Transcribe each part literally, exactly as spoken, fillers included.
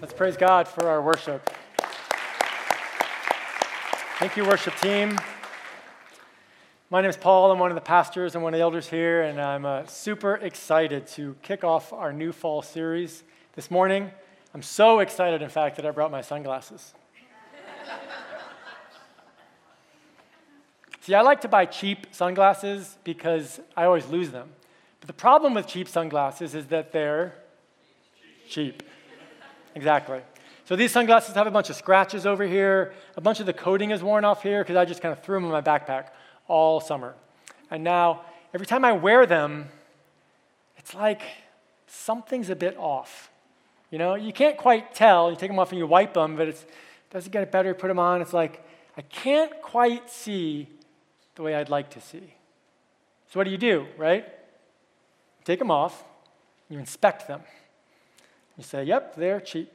Let's praise God for our worship. Thank you, worship team. My name is Paul. I'm one of the pastors and one of the elders here, and I'm uh, super excited to kick off our new fall series this morning. I'm so excited, in fact, that I brought my sunglasses. See, I like to buy cheap sunglasses because I always lose them. But the problem with cheap sunglasses is that they're cheap. Exactly. So these sunglasses have a bunch of scratches over here. A bunch of the coating is worn off here because I just kind of threw them in my backpack all summer. And now, every time I wear them, it's like something's a bit off. You know, you can't quite tell. You take them off and you wipe them, but it doesn't get better. Put them on. It's like, I can't quite see the way I'd like to see. So what do you do, right? You take them off. You inspect them. You say, yep, they're cheap.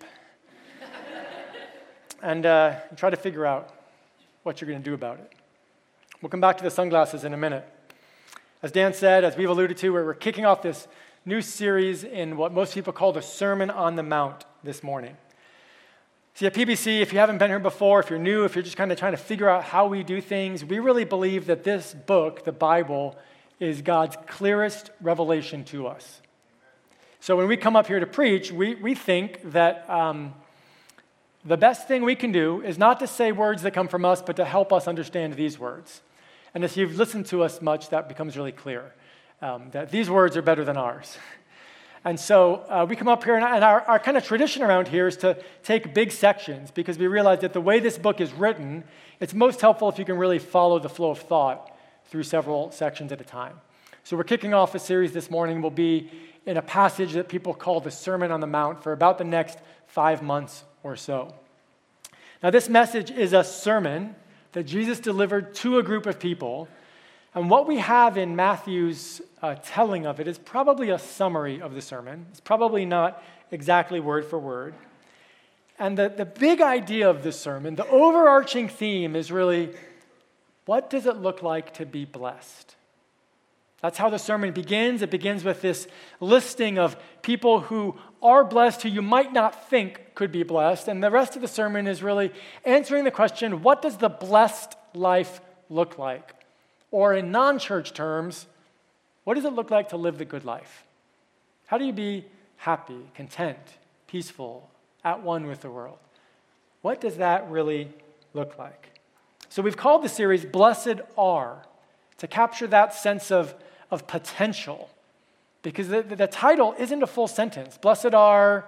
and uh, you try to figure out what you're going to do about it. We'll come back to the sunglasses in a minute. As Dan said, as we've alluded to, we're kicking off this new series in what most people call the Sermon on the Mount this morning. See, at P B C, if you haven't been here before, if you're new, if you're just kind of trying to figure out how we do things, we really believe that this book, the Bible, is God's clearest revelation to us. So when we come up here to preach, we, we think that um, the best thing we can do is not to say words that come from us, but to help us understand these words. And if you've listened to us much, that becomes really clear, um, that these words are better than ours. And so uh, we come up here, and, and our, our kind of tradition around here is to take big sections, because we realize that the way this book is written, it's most helpful if you can really follow the flow of thought through several sections at a time. So we're kicking off a series this morning. We'll be in a passage that people call the Sermon on the Mount for about the next five months or so. Now, this message is a sermon that Jesus delivered to a group of people, and what we have in Matthew's uh, telling of it is probably a summary of the sermon. It's probably not exactly word for word. And the, the big idea of this sermon, the overarching theme is really, what does it look like to be blessed? That's how the sermon begins. It begins with this listing of people who are blessed, who you might not think could be blessed. And the rest of the sermon is really answering the question, what does the blessed life look like? Or in non-church terms, what does it look like to live the good life? How do you be happy, content, peaceful, at one with the world? What does that really look like? So we've called the series Blessed Are, to capture that sense of, of potential. Because the, the title isn't a full sentence. Blessed are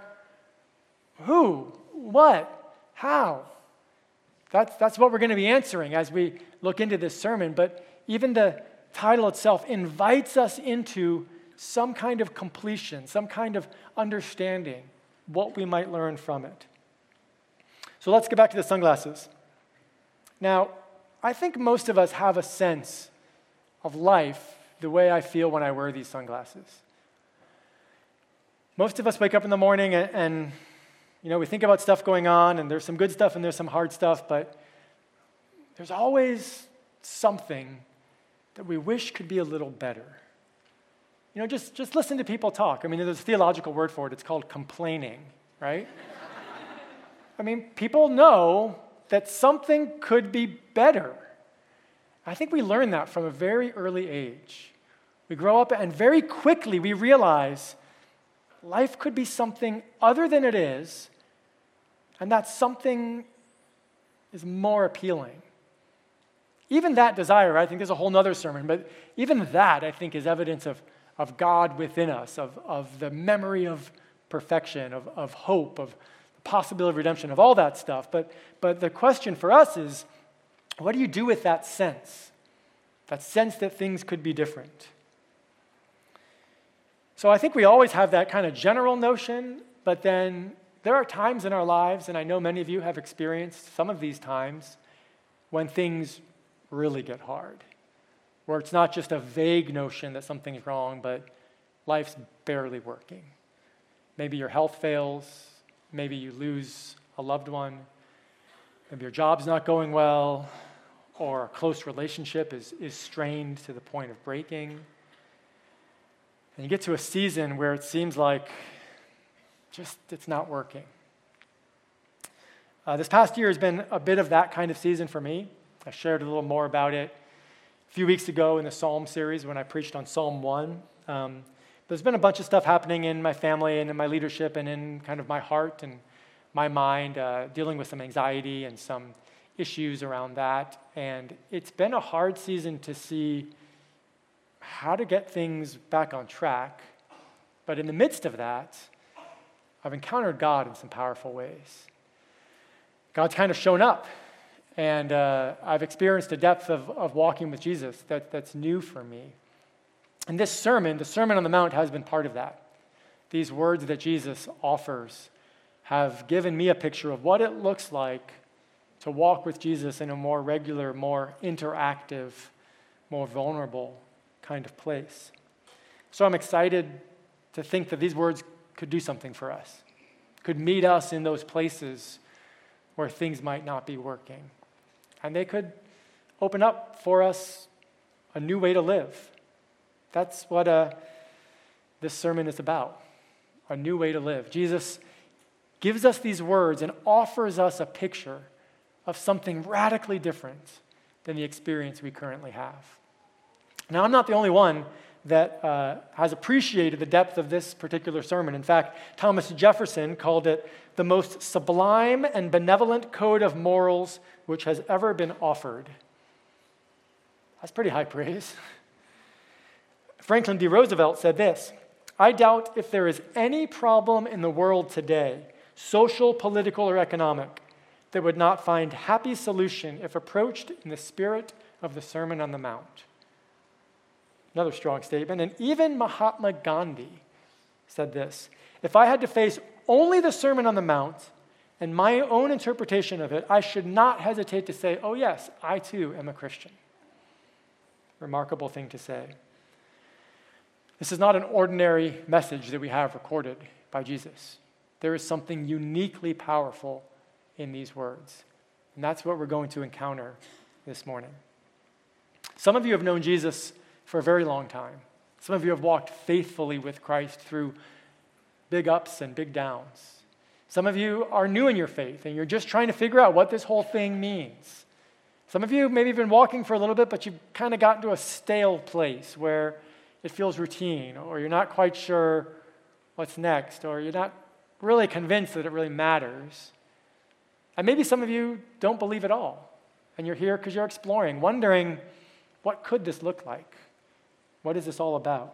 who, what, how? That's, that's what we're going to be answering as we look into this sermon. But even the title itself invites us into some kind of completion, some kind of understanding, what we might learn from it. So let's get back to the sunglasses. Now, I think most of us have a sense of life the way I feel when I wear these sunglasses. Most of us wake up in the morning and, and you know, we think about stuff going on, and there's some good stuff and there's some hard stuff, but there's always something that we wish could be a little better. You know, just, just listen to people talk. I mean, there's a theological word for it. It's called complaining, right? I mean, people know that something could be better. I think we learn that from a very early age. We grow up and very quickly we realize life could be something other than it is, and that something is more appealing. Even that desire, I think there's a whole nother sermon, but even that, I think, is evidence of, of God within us, of, of the memory of perfection, of, of hope, of the possibility of redemption, of all that stuff. But, but the question for us is, what do you do with that sense? That sense that things could be different. So I think we always have that kind of general notion, but then there are times in our lives, and I know many of you have experienced some of these times, when things really get hard, where it's not just a vague notion that something's wrong, but life's barely working. Maybe your health fails, maybe you lose a loved one, maybe your job's not going well, or a close relationship is, is strained to the point of breaking. And you get to a season where it seems like just it's not working. Uh, this past year has been a bit of that kind of season for me. I shared a little more about it a few weeks ago in the Psalm series when I preached on Psalm one. Um, there's been a bunch of stuff happening in my family and in my leadership and in kind of my heart and my mind, uh, dealing with some anxiety and some issues around that. And it's been a hard season to see how to get things back on track. But in the midst of that, I've encountered God in some powerful ways. God's kind of shown up, and uh, I've experienced a depth of, of walking with Jesus that, that's new for me. And this sermon, the Sermon on the Mount, has been part of that. These words that Jesus offers have given me a picture of what it looks like to walk with Jesus in a more regular, more interactive, more vulnerable kind of place. So I'm excited to think that these words could do something for us, could meet us in those places where things might not be working. And they could open up for us a new way to live. That's what uh, this sermon is about, a new way to live. Jesus gives us these words and offers us a picture of something radically different than the experience we currently have. Now, I'm not the only one that uh, has appreciated the depth of this particular sermon. In fact, Thomas Jefferson called it the most sublime and benevolent code of morals which has ever been offered. That's pretty high praise. Franklin D. Roosevelt said this: "I doubt if there is any problem in the world today, social, political, or economic, that would not find happy solution if approached in the spirit of the Sermon on the Mount." Another strong statement. And even Mahatma Gandhi said this: "If I had to face only the Sermon on the Mount and my own interpretation of it, I should not hesitate to say, oh yes, I too am a Christian." Remarkable thing to say. This is not an ordinary message that we have recorded by Jesus. There is something uniquely powerful in these words. And that's what we're going to encounter this morning. Some of you have known Jesus for a very long time. Some of you have walked faithfully with Christ through big ups and big downs. Some of you are new in your faith and you're just trying to figure out what this whole thing means. Some of you maybe have been walking for a little bit, but you've kind of gotten to a stale place where it feels routine, or you're not quite sure what's next, or you're not really convinced that it really matters. And maybe some of you don't believe at all, and you're here because you're exploring, wondering, what could this look like? What is this all about?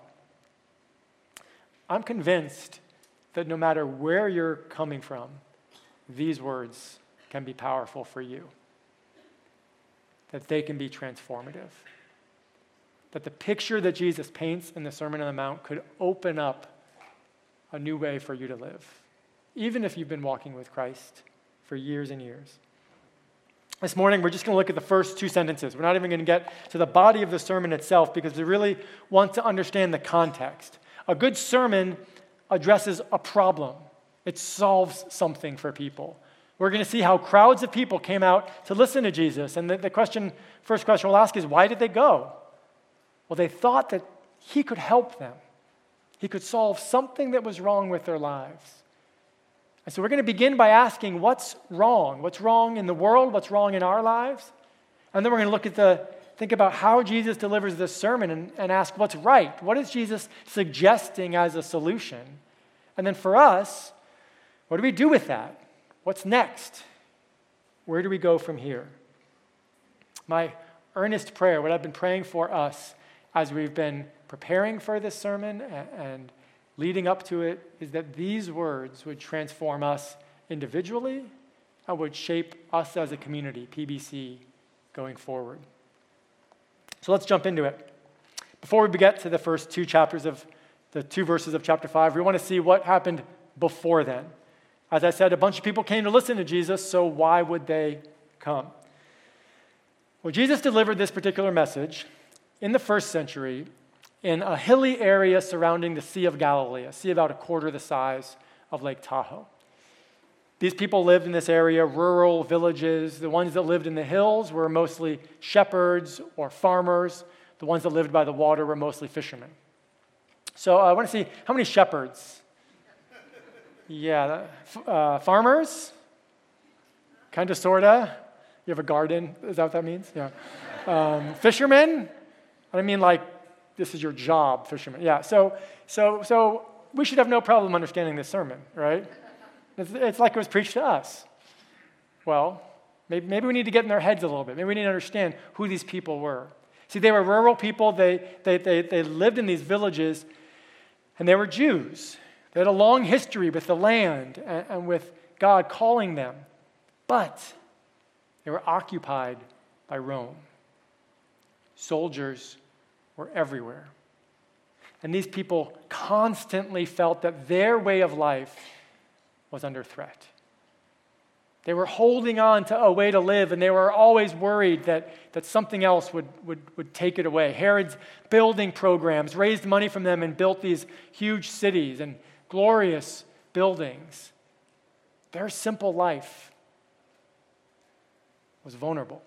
I'm convinced that no matter where you're coming from, these words can be powerful for you, that they can be transformative, that the picture that Jesus paints in the Sermon on the Mount could open up a new way for you to live, even if you've been walking with Christ for years and years. This morning, we're just going to look at the first two sentences. We're not even going to get to the body of the sermon itself because we really want to understand the context. A good sermon addresses a problem. It solves something for people. We're going to see how crowds of people came out to listen to Jesus. And the, the question, first question we'll ask is, why did they go? Well, they thought that he could help them. He could solve something that was wrong with their lives. And so we're going to begin by asking, what's wrong? What's wrong in the world? What's wrong in our lives? And then we're going to look at the, think about how Jesus delivers this sermon and, and ask, what's right? What is Jesus suggesting as a solution? And then for us, what do we do with that? What's next? Where do we go from here? My earnest prayer, what I've been praying for us as we've been preparing for this sermon and, and leading up to it, is that these words would transform us individually and would shape us as a community, P B C, going forward. So let's jump into it. Before we get to the first two chapters of the two verses of chapter five, we want to see what happened before then. As I said, a bunch of people came to listen to Jesus, so why would they come? Well, Jesus delivered this particular message in the first century in a hilly area surrounding the Sea of Galilee, a sea about a quarter the size of Lake Tahoe. These people lived in this area, rural villages. The ones that lived in the hills were mostly shepherds or farmers. The ones that lived by the water were mostly fishermen. So uh, I want to see, how many shepherds? Yeah, uh, farmers? kind of, sort of. You have a garden. Is that what that means? Yeah. Um, fishermen? I mean, like, this is your job, fisherman. Yeah, so so so we should have no problem understanding this sermon, right? It's, it's like it was preached to us. Well, maybe, maybe we need to get in their heads a little bit. Maybe we need to understand who these people were. See, they were rural people. They, they, they, they lived in these villages, and they were Jews. They had a long history with the land and, and with God calling them. But they were occupied by Rome. Soldiers were everywhere. And these people constantly felt that their way of life was under threat. They were holding on to a way to live, and they were always worried that, that something else would, would, would take it away. Herod's building programs raised money from them and built these huge cities and glorious buildings. Their simple life was vulnerable.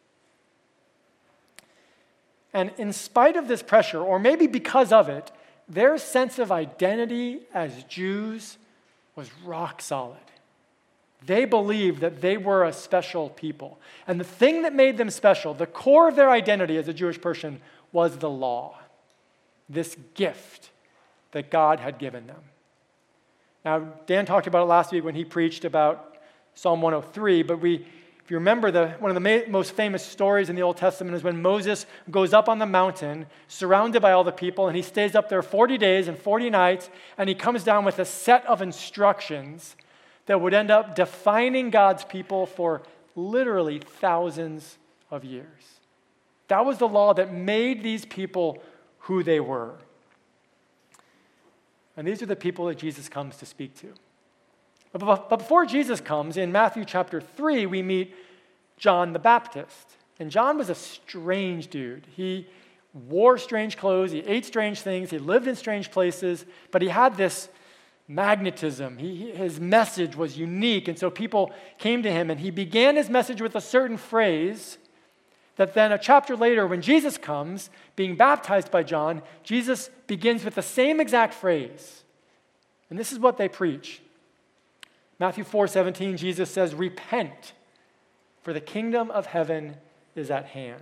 And in spite of this pressure, or maybe because of it, their sense of identity as Jews was rock solid. They believed that they were a special people. And the thing that made them special, the core of their identity as a Jewish person, was the law, this gift that God had given them. Now, Dan talked about it last week when he preached about Psalm one oh three, but we, if you remember, the, one of the ma- most famous stories in the Old Testament is when Moses goes up on the mountain, surrounded by all the people, and he stays up there forty days and forty nights, and he comes down with a set of instructions that would end up defining God's people for literally thousands of years. That was the law that made these people who they were. And these are the people that Jesus comes to speak to. But before Jesus comes, in Matthew chapter three, we meet John the Baptist. And John was a strange dude. He wore strange clothes, he ate strange things, he lived in strange places, but he had this magnetism. He, his message was unique, and so people came to him, and he began his message with a certain phrase that then a chapter later, when Jesus comes, being baptized by John, Jesus begins with the same exact phrase. And this is what they preach. Matthew four seventeen, Jesus says, "Repent, for the kingdom of heaven is at hand."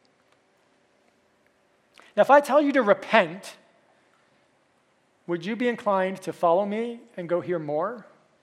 Now, if I tell you to repent, would you be inclined to follow me and go hear more?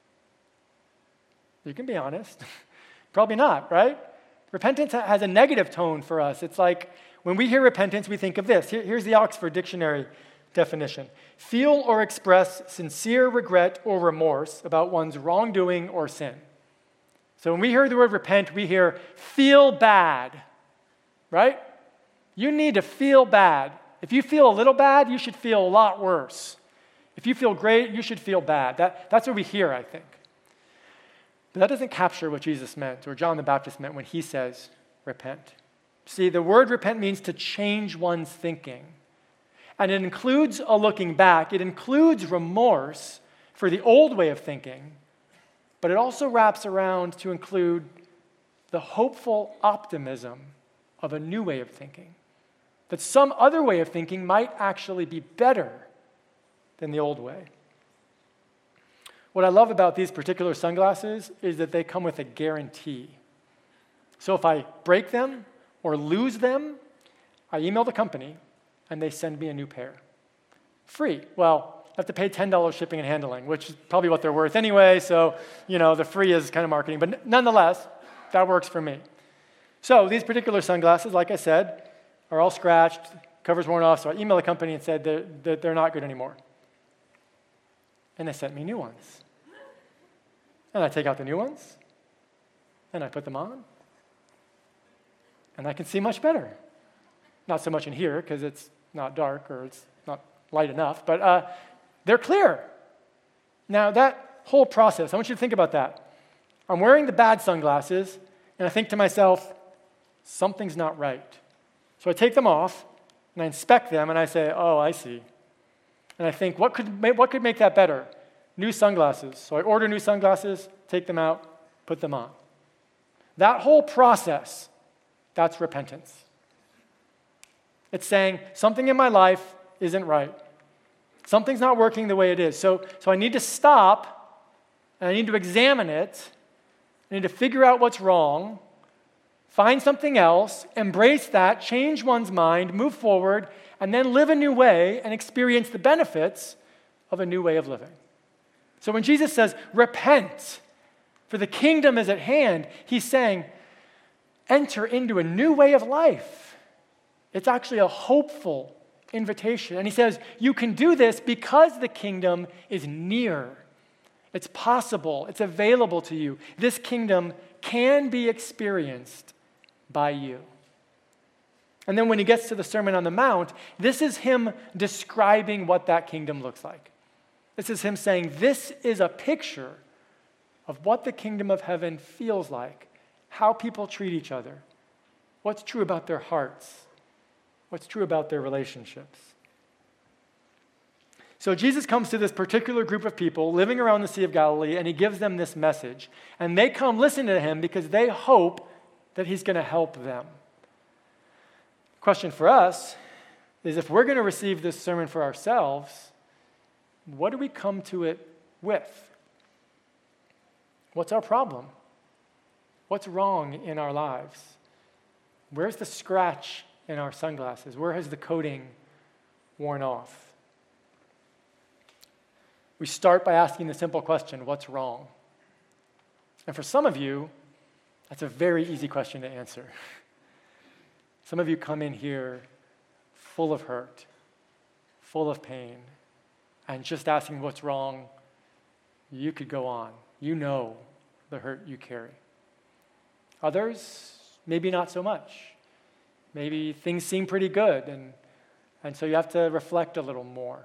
You can be honest. Probably not, right? Repentance has a negative tone for us. It's like when we hear repentance, we think of this. Here, here's the Oxford Dictionary definition. Feel or express sincere regret or remorse about one's wrongdoing or sin. So when we hear the word repent, we hear feel bad, right? You need to feel bad. If you feel a little bad, you should feel a lot worse. If you feel great, you should feel bad. That, that's what we hear, I think. But that doesn't capture what Jesus meant, or John the Baptist meant when he says, repent. See, the word repent means to change one's thinking. And it includes a looking back. It includes remorse for the old way of thinking. But it also wraps around to include the hopeful optimism of a new way of thinking. That some other way of thinking might actually be better than the old way. What I love about these particular sunglasses is that they come with a guarantee. So if I break them or lose them, I email the company and they send me a new pair. Free. Well, I have to pay ten dollars shipping and handling, which is probably what they're worth anyway, so, you know, the free is kind of marketing. But nonetheless, that works for me. So these particular sunglasses, like I said, are all scratched, covers worn off, so I emailed the company and said that they're, they're not good anymore. And they sent me new ones. And I take out the new ones, and I put them on, and I can see much better. Not so much in here, because it's not dark or it's not light enough, but uh, they're clear. Now, that whole process, I want you to think about that. I'm wearing the bad sunglasses, and I think to myself, something's not right. So I take them off, and I inspect them, and I say, oh, I see. And I think, what could make, what could make that better? New sunglasses. So I order new sunglasses, take them out, put them on. That whole process, that's repentance. It's saying, something in my life isn't right. Something's not working the way it is. So, so I need to stop, and I need to examine it, I need to figure out what's wrong, find something else, embrace that, change one's mind, move forward, and then live a new way and experience the benefits of a new way of living. So when Jesus says, repent, for the kingdom is at hand, he's saying, enter into a new way of life. It's actually a hopeful invitation. And he says, you can do this because the kingdom is near. It's possible. It's available to you. This kingdom can be experienced by you. And then when he gets to the Sermon on the Mount, this is him describing what that kingdom looks like. This is him saying, this is a picture of what the kingdom of heaven feels like, how people treat each other, what's true about their hearts, what's true about their relationships. So Jesus comes to this particular group of people living around the Sea of Galilee, and he gives them this message. And they come listen to him because they hope that he's going to help them. Question for us is, if we're going to receive this sermon for ourselves, what do we come to it with? What's our problem? What's wrong in our lives? Where's the scratch in our sunglasses? Where has the coating worn off? We start by asking the simple question, what's wrong? And for some of you, that's a very easy question to answer. Some of you come in here full of hurt, full of pain, and just asking what's wrong, you could go on. You know the hurt you carry. Others, maybe not so much. Maybe things seem pretty good, and, and so you have to reflect a little more.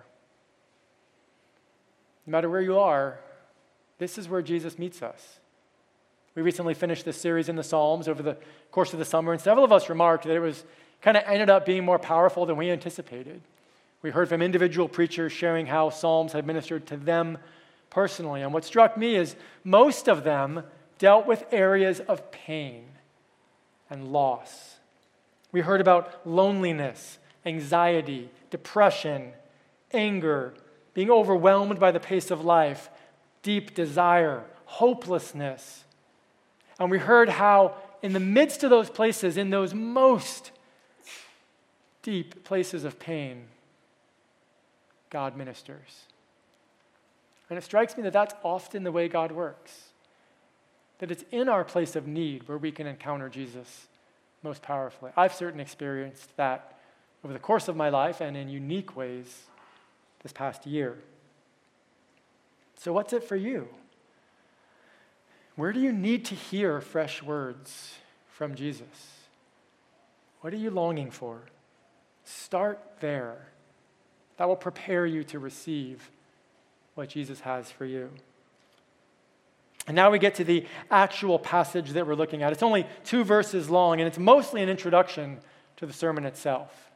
No matter where you are, this is where Jesus meets us. We recently finished this series in the Psalms over the course of the summer, and several of us remarked that it was kind of ended up being more powerful than we anticipated. We heard from individual preachers sharing how Psalms had ministered to them personally, and what struck me is most of them dealt with areas of pain and loss. We heard about loneliness, anxiety, depression, anger, being overwhelmed by the pace of life, deep desire, hopelessness. And we heard how in the midst of those places, in those most deep places of pain, God ministers. And it strikes me that that's often the way God works. That it's in our place of need where we can encounter Jesus most powerfully. I've certainly experienced that over the course of my life and in unique ways this past year. So what's it for you? Where do you need to hear fresh words from Jesus? What are you longing for? Start there. That will prepare you to receive what Jesus has for you. And now we get to the actual passage that we're looking at. It's only two verses long, and it's mostly an introduction to the sermon itself.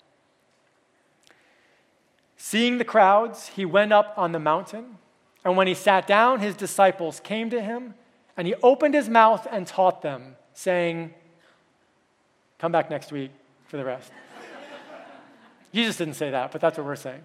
Seeing the crowds, he went up on the mountain, and when he sat down, his disciples came to him, and he opened his mouth and taught them, saying, come back next week for the rest. Jesus didn't say that, but that's what we're saying.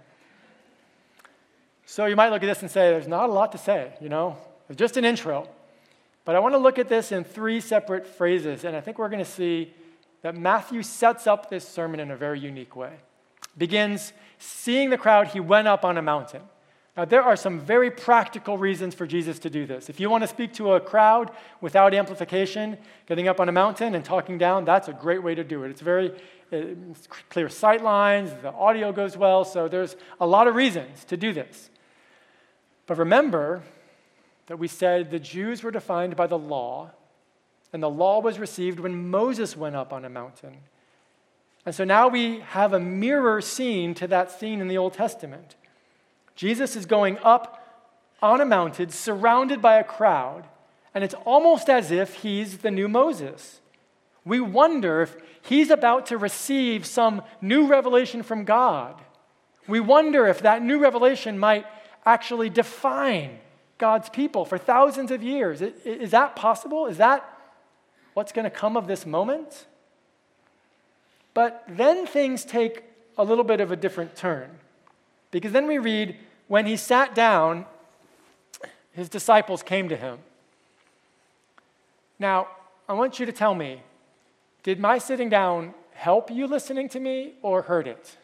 So you might look at this and say, there's not a lot to say, you know? It's just an intro. But I want to look at this in three separate phrases, and I think we're going to see that Matthew sets up this sermon in a very unique way. Begins, seeing the crowd, he went up on a mountain. Now, there are some very practical reasons for Jesus to do this. If you want to speak to a crowd without amplification, getting up on a mountain and talking down, that's a great way to do it. It's very it's clear sight lines, the audio goes well, so there's a lot of reasons to do this. But remember that we said the Jews were defined by the law, and the law was received when Moses went up on a mountain. And so now we have a mirror scene to that scene in the Old Testament. Jesus is going up on a mountain, surrounded by a crowd, and it's almost as if he's the new Moses. We wonder if he's about to receive some new revelation from God. We wonder if that new revelation might actually define God's people for thousands of years. Is that possible? Is that what's going to come of this moment? But then things take a little bit of a different turn. Because then we read, when he sat down, his disciples came to him. Now, I want you to tell me, did my sitting down help you listening to me or hurt it?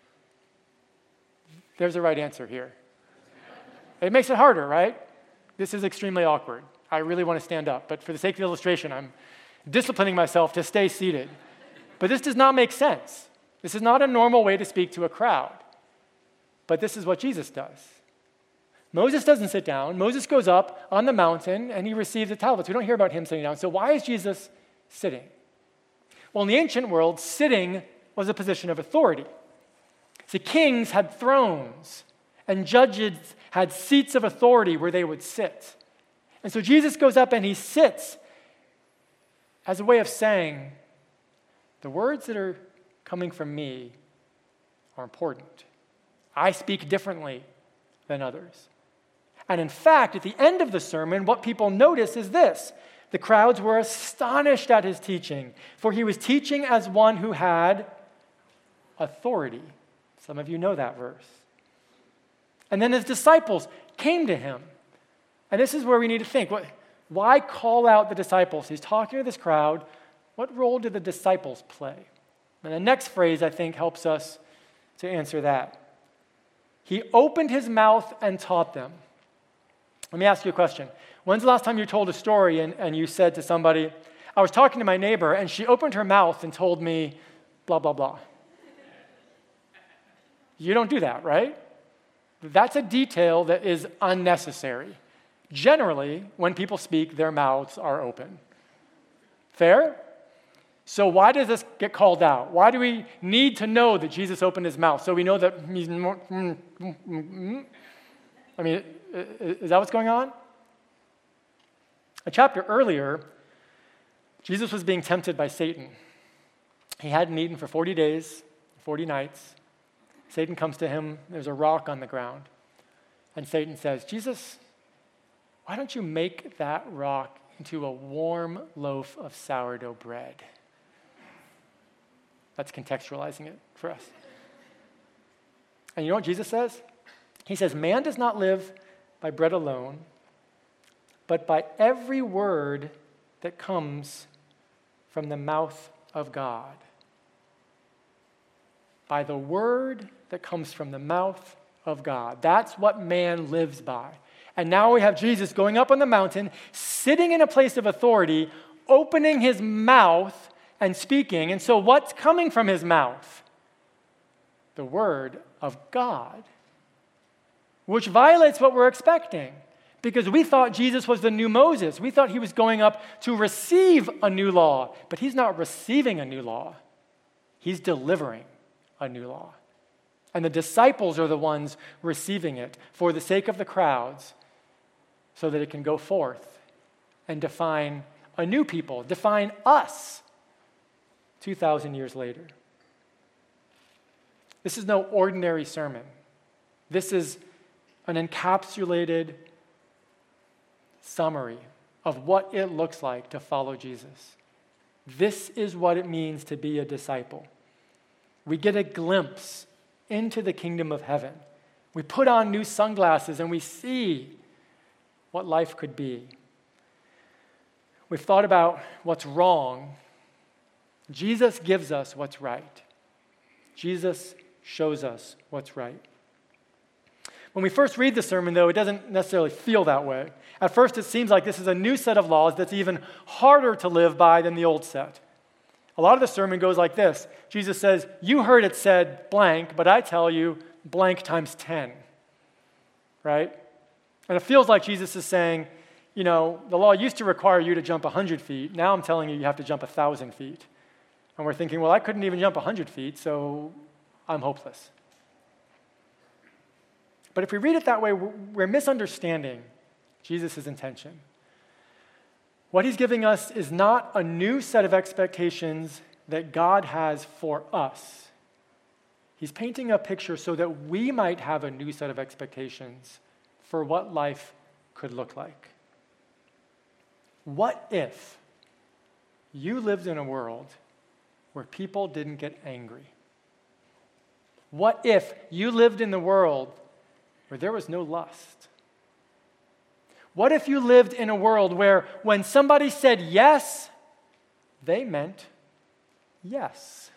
There's a right answer here. It makes it harder, right? This is extremely awkward. I really want to stand up, but for the sake of the illustration, I'm disciplining myself to stay seated. But this does not make sense. This is not a normal way to speak to a crowd. But this is what Jesus does. Moses doesn't sit down. Moses goes up on the mountain and he receives the tablets. We don't hear about him sitting down. So why is Jesus sitting? Well, in the ancient world, sitting was a position of authority. See, kings had thrones and judges had seats of authority where they would sit. And so Jesus goes up and he sits as a way of saying, the words that are coming from me are important. I speak differently than others. And in fact, at the end of the sermon, what people notice is this. The crowds were astonished at his teaching, for he was teaching as one who had authority. Some of you know that verse. And then his disciples came to him. And this is where we need to think. What, why call out the disciples? He's talking to this crowd. What role did the disciples play? And the next phrase, I think, helps us to answer that. He opened his mouth and taught them. Let me ask you a question. When's the last time you told a story and, and you said to somebody, I was talking to my neighbor and she opened her mouth and told me blah, blah, blah. You don't do that, right? That's a detail that is unnecessary. Generally, when people speak, their mouths are open. Fair? So why does this get called out? Why do we need to know that Jesus opened his mouth? So we know that he's... I mean, is that what's going on? A chapter earlier, Jesus was being tempted by Satan. He hadn't eaten for forty days, forty nights. Satan comes to him. There's a rock on the ground. And Satan says, Jesus, why don't you make that rock into a warm loaf of sourdough bread? That's contextualizing it for us. And you know what Jesus says? He says, man does not live by bread alone, but by every word that comes from the mouth of God. By the word that comes from the mouth of God. That's what man lives by. And now we have Jesus going up on the mountain, sitting in a place of authority, opening his mouth and speaking. And so what's coming from his mouth? The word of God, which violates what we're expecting. Because we thought Jesus was the new Moses. We thought he was going up to receive a new law. But he's not receiving a new law. He's delivering a new law. And the disciples are the ones receiving it for the sake of the crowds so that it can go forth and define a new people, define us two thousand years later. This is no ordinary sermon. This is an encapsulated summary of what it looks like to follow Jesus. This is what it means to be a disciple. We get a glimpse into the kingdom of heaven. We put on new sunglasses and we see what life could be. We've thought about what's wrong. Jesus gives us what's right. Jesus shows us what's right. When we first read the sermon, though, it doesn't necessarily feel that way. At first, it seems like this is a new set of laws that's even harder to live by than the old set. A lot of the sermon goes like this. Jesus says, you heard it said blank, but I tell you blank times ten, right? And it feels like Jesus is saying, you know, the law used to require you to jump one hundred feet. Now I'm telling you you have to jump one thousand feet. And we're thinking, well, I couldn't even jump one hundred feet, so I'm hopeless. But if we read it that way, we're misunderstanding Jesus' intention. What he's giving us is not a new set of expectations that God has for us. He's painting a picture so that we might have a new set of expectations for what life could look like. What if you lived in a world where people didn't get angry? What if you lived in the world where there was no lust? What if you lived in a world where when somebody said yes, they meant yes?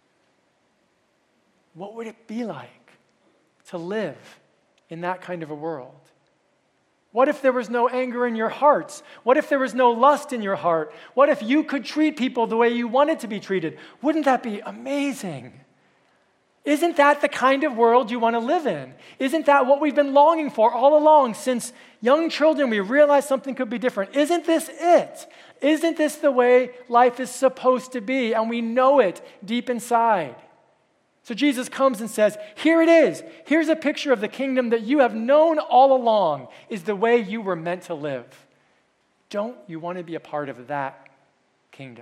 What would it be like to live in that kind of a world? What if there was no anger in your hearts? What if there was no lust in your heart? What if you could treat people the way you wanted to be treated? Wouldn't that be amazing? Isn't that the kind of world you want to live in? Isn't that what we've been longing for all along? Since young children, we realized something could be different. Isn't this it? Isn't this the way life is supposed to be? And we know it deep inside. So Jesus comes and says, here it is. Here's a picture of the kingdom that you have known all along is the way you were meant to live. Don't you want to be a part of that kingdom?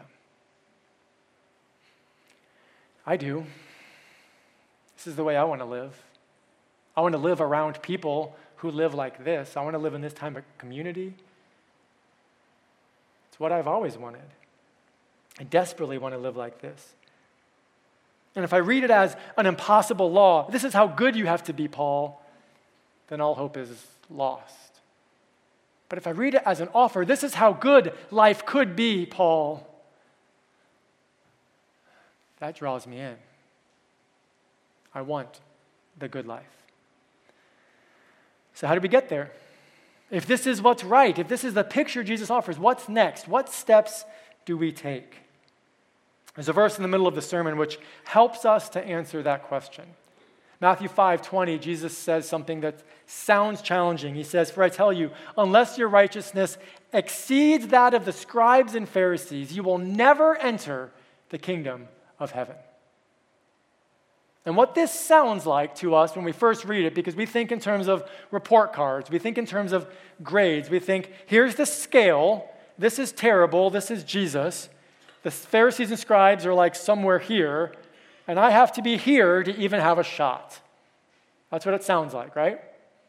I do. This is the way I want to live. I want to live around people who live like this. I want to live in this type of community. It's what I've always wanted. I desperately want to live like this. And if I read it as an impossible law, this is how good you have to be, Paul, then all hope is lost. But if I read it as an offer, this is how good life could be, Paul, that draws me in. I want the good life. So how do we get there? If this is what's right, if this is the picture Jesus offers, what's next? What steps do we take? There's a verse in the middle of the sermon which helps us to answer that question. Matthew five twenty, Jesus says something that sounds challenging. He says, for I tell you, unless your righteousness exceeds that of the scribes and Pharisees, you will never enter the kingdom of heaven. And what this sounds like to us when we first read it, because we think in terms of report cards, we think in terms of grades, we think, here's the scale, this is terrible, this is Jesus. The Pharisees and scribes are like somewhere here, and I have to be here to even have a shot. That's what it sounds like, right?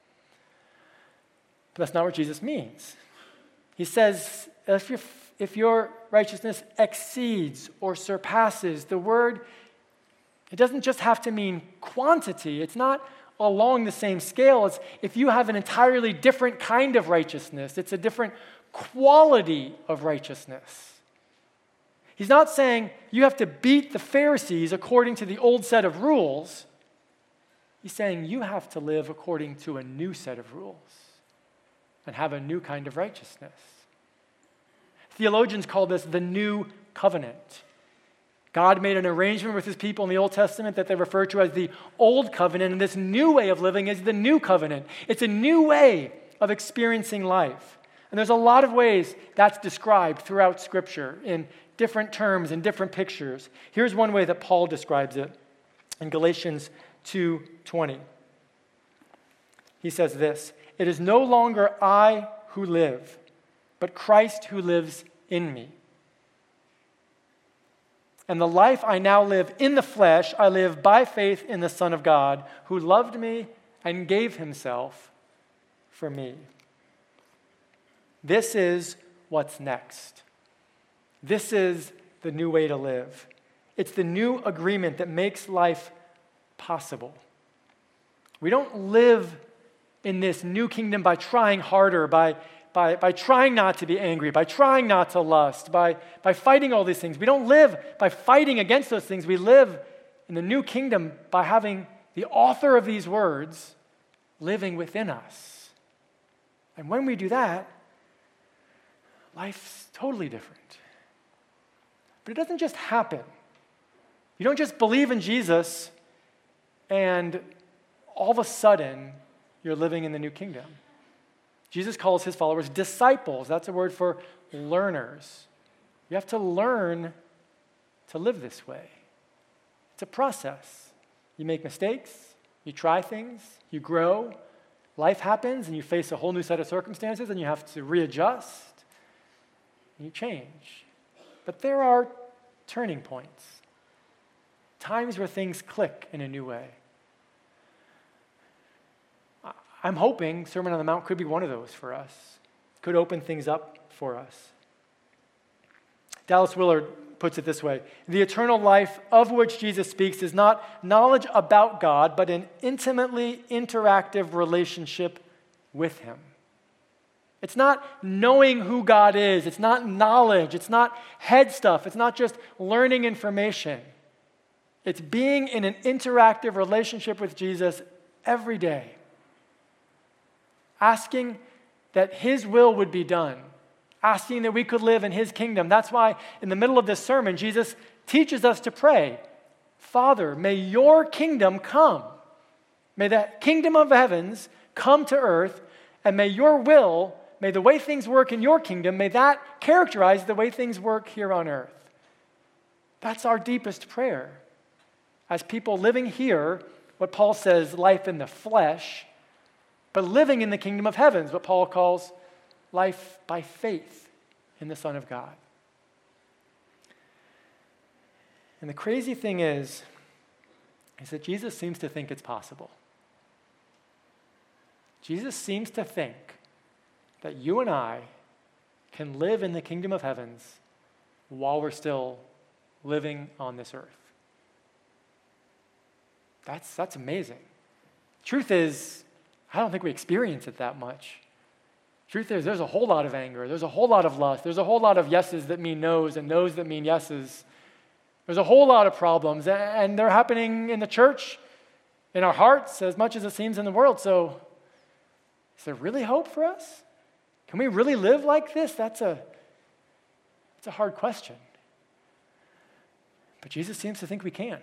But that's not what Jesus means. He says, if your, if your righteousness exceeds or surpasses, the word, it doesn't just have to mean quantity. It's not along the same scale. It's if you have an entirely different kind of righteousness. It's a different quality of righteousness. He's not saying you have to beat the Pharisees according to the old set of rules. He's saying you have to live according to a new set of rules and have a new kind of righteousness. Theologians call this the new covenant. God made an arrangement with his people in the Old Testament that they refer to as the Old Covenant, and this new way of living is the New Covenant. It's a new way of experiencing life. And there's a lot of ways that's described throughout Scripture in different terms and different pictures. Here's one way that Paul describes it in Galatians two twenty. He says this, "It is no longer I who live, but Christ who lives in me. And the life I now live in the flesh, I live by faith in the Son of God, who loved me and gave himself for me." This is what's next. This is the new way to live. It's the new agreement that makes life possible. We don't live in this new kingdom by trying harder, by, by, by trying not to be angry, by trying not to lust, by, by fighting all these things. We don't live by fighting against those things. We live in the new kingdom by having the author of these words living within us. And when we do that, life's totally different. But it doesn't just happen. You don't just believe in Jesus and all of a sudden you're living in the new kingdom. Jesus calls his followers disciples. That's a word for learners. You have to learn to live this way. It's a process. You make mistakes, you try things, you grow, life happens, and you face a whole new set of circumstances, and you have to readjust, and you change. But there are turning points, times where things click in a new way. I'm hoping Sermon on the Mount could be one of those for us. Could open things up for us. Dallas Willard puts it this way: the eternal life of which Jesus speaks is not knowledge about God, but an intimately interactive relationship with him. It's not knowing who God is. It's not knowledge. It's not head stuff. It's not just learning information. It's being in an interactive relationship with Jesus every day, asking that his will would be done, asking that we could live in his kingdom. That's why in the middle of this sermon, Jesus teaches us to pray, Father, may your kingdom come. May the kingdom of heavens come to earth, and may your will, may the way things work in your kingdom, may that characterize the way things work here on earth. That's our deepest prayer. As people living here, what Paul says, life in the flesh, but living in the kingdom of heavens, what Paul calls life by faith in the Son of God. And the crazy thing is, is that Jesus seems to think it's possible. Jesus seems to think that you and I can live in the kingdom of heavens while we're still living on this earth. That's, that's amazing. Truth is, I don't think we experience it that much. Truth is, there's a whole lot of anger. There's a whole lot of lust. There's a whole lot of yeses that mean no's and no's that mean yeses. There's a whole lot of problems, and they're happening in the church, in our hearts, as much as it seems in the world. So, is there really hope for us? Can we really live like this? That's a, that's a hard question. But Jesus seems to think we can.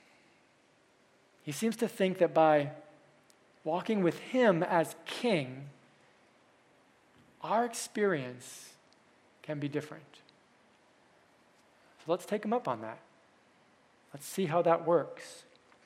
He seems to think that by walking with him as king, our experience can be different. So let's take him up on that. Let's see how that works.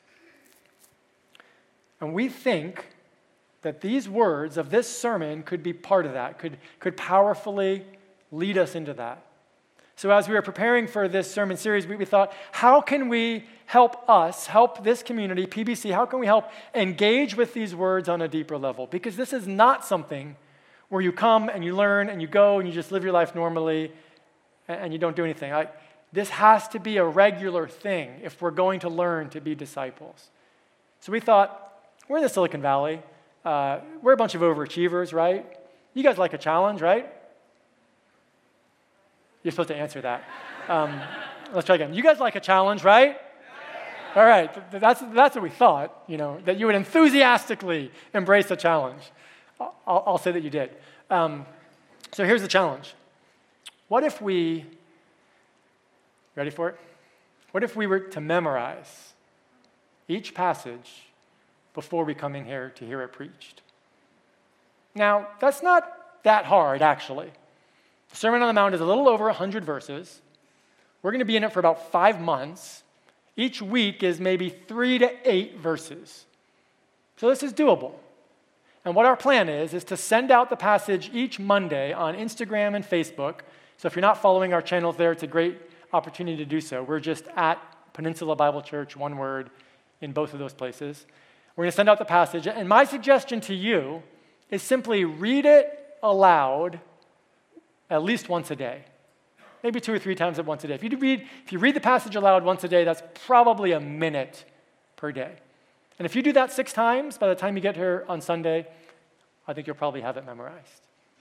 And we think that these words of this sermon could be part of that, could, could powerfully lead us into that. So as we were preparing for this sermon series, we, we thought, how can we help us, help this community, P B C, how can we help engage with these words on a deeper level? Because this is not something where you come and you learn and you go and you just live your life normally and, and you don't do anything. I, this has to be a regular thing if we're going to learn to be disciples. So we thought, we're in the Silicon Valley. Uh, we're a bunch of overachievers, right? You guys like a challenge, right? You're supposed to answer that. Um, let's try again. You guys like a challenge, right? Yeah. All right. That's, that's what we thought, you know, that you would enthusiastically embrace a challenge. I'll, I'll say that you did. Um, so here's the challenge. What if we, ready for it? What if we were to memorize each passage before we come in here to hear it preached? Now, that's not that hard, actually. The Sermon on the Mount is a little over one hundred verses. We're going to be in it for about five months. Each week is maybe three to eight verses. So this is doable. And what our plan is, is to send out the passage each Monday on Instagram and Facebook. So if you're not following our channels there, it's a great opportunity to do so. We're just at Peninsula Bible Church, one word, in both of those places. We're going to send out the passage. And my suggestion to you is simply read it aloud at least once a day. Maybe two or three times at once a day. If you read, if you read the passage aloud once a day, that's probably a minute per day. And if you do that six times, by the time you get here on Sunday, I think you'll probably have it memorized.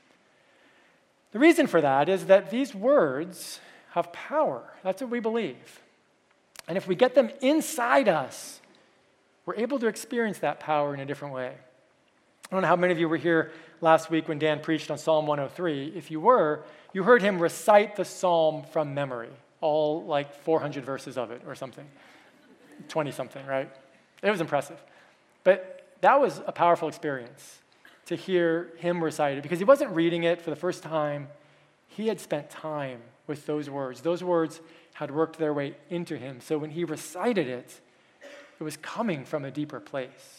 The reason for that is that these words have power. That's what we believe. And if we get them inside us, we're able to experience that power in a different way. I don't know how many of you were here last week when Dan preached on Psalm one oh three. If you were, you heard him recite the psalm from memory, all like four hundred verses of it or something, twenty-something, right? It was impressive. But that was a powerful experience to hear him recite it because he wasn't reading it for the first time. He had spent time with those words. Those words had worked their way into him. So when he recited it, it was coming from a deeper place.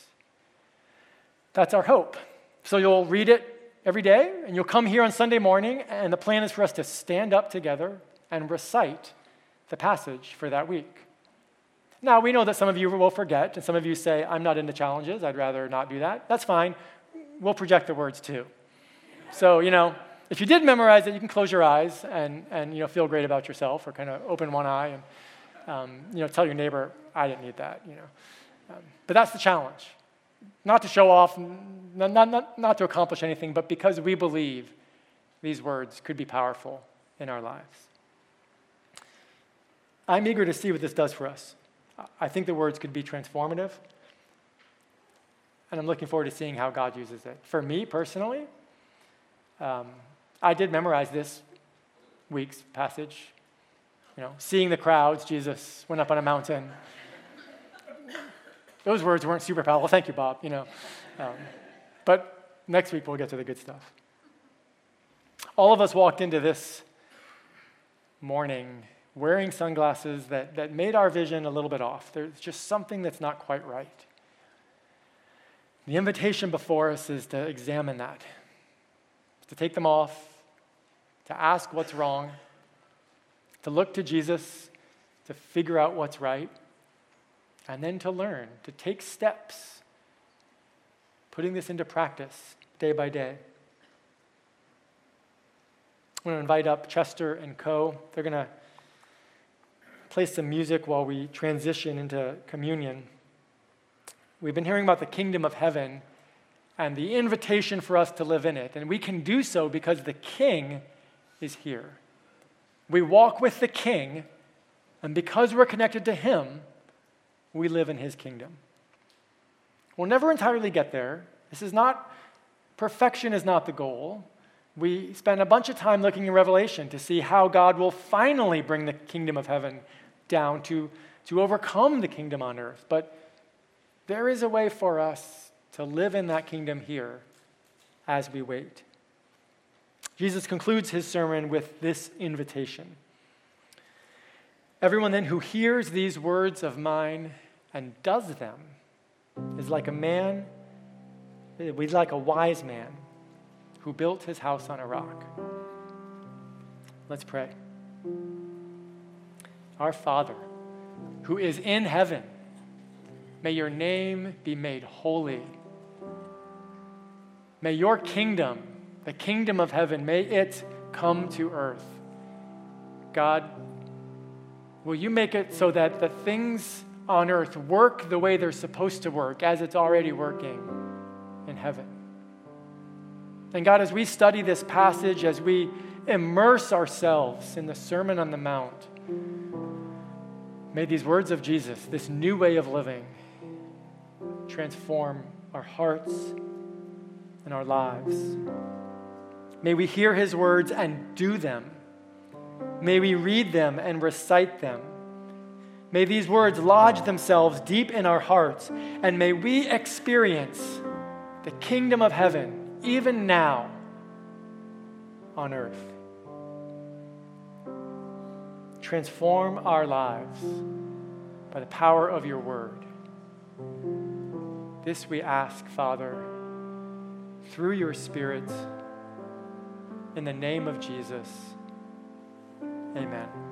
That's our hope. So you'll read it every day, and you'll come here on Sunday morning, and the plan is for us to stand up together and recite the passage for that week. Now, we know that some of you will forget, and some of you say, I'm not into challenges, I'd rather not do that. That's fine. We'll project the words too. So, you know, if you did memorize it, you can close your eyes and, and you know, feel great about yourself, or kind of open one eye and, um, you know, tell your neighbor, I didn't need that, you know. Um, but that's the challenge. Not to show off, not, not, not to accomplish anything, but because we believe these words could be powerful in our lives. I'm eager to see what this does for us. I think the words could be transformative, and I'm looking forward to seeing how God uses it. For me personally, um, I did memorize this week's passage. You know, seeing the crowds, Jesus went up on a mountain. Those words weren't super powerful. Thank you, Bob. You know, um, but next week we'll get to the good stuff. All of us walked into this morning wearing sunglasses that, that made our vision a little bit off. There's just something that's not quite right. The invitation before us is to examine that, to take them off, to ask what's wrong, to look to Jesus, to figure out what's right, and then to learn, to take steps, putting this into practice day by day. I'm going to invite up Chester and Co. They're going to play some music while we transition into communion. We've been hearing about the kingdom of heaven and the invitation for us to live in it, and we can do so because the King is here. We walk with the King, and because we're connected to him, we live in his kingdom. We'll never entirely get there. This is not, perfection is not the goal. We spend a bunch of time looking in Revelation to see how God will finally bring the kingdom of heaven down to, to overcome the kingdom on earth. But there is a way for us to live in that kingdom here as we wait. Jesus concludes his sermon with this invitation. Everyone then who hears these words of mine and does them is like a man, is like a wise man who built his house on a rock. Let's pray. Our Father, who is in heaven, may your name be made holy. May your kingdom, the kingdom of heaven, may it come to earth. God, will you make it so that the things on earth work the way they're supposed to work, as it's already working in heaven? And God, as we study this passage, as we immerse ourselves in the Sermon on the Mount, may these words of Jesus, this new way of living, transform our hearts and our lives. May we hear his words and do them. May we read them and recite them. May these words lodge themselves deep in our hearts, and may we experience the kingdom of heaven even now on earth. Transform our lives by the power of your word. This we ask, Father, through your Spirit, in the name of Jesus. Amen.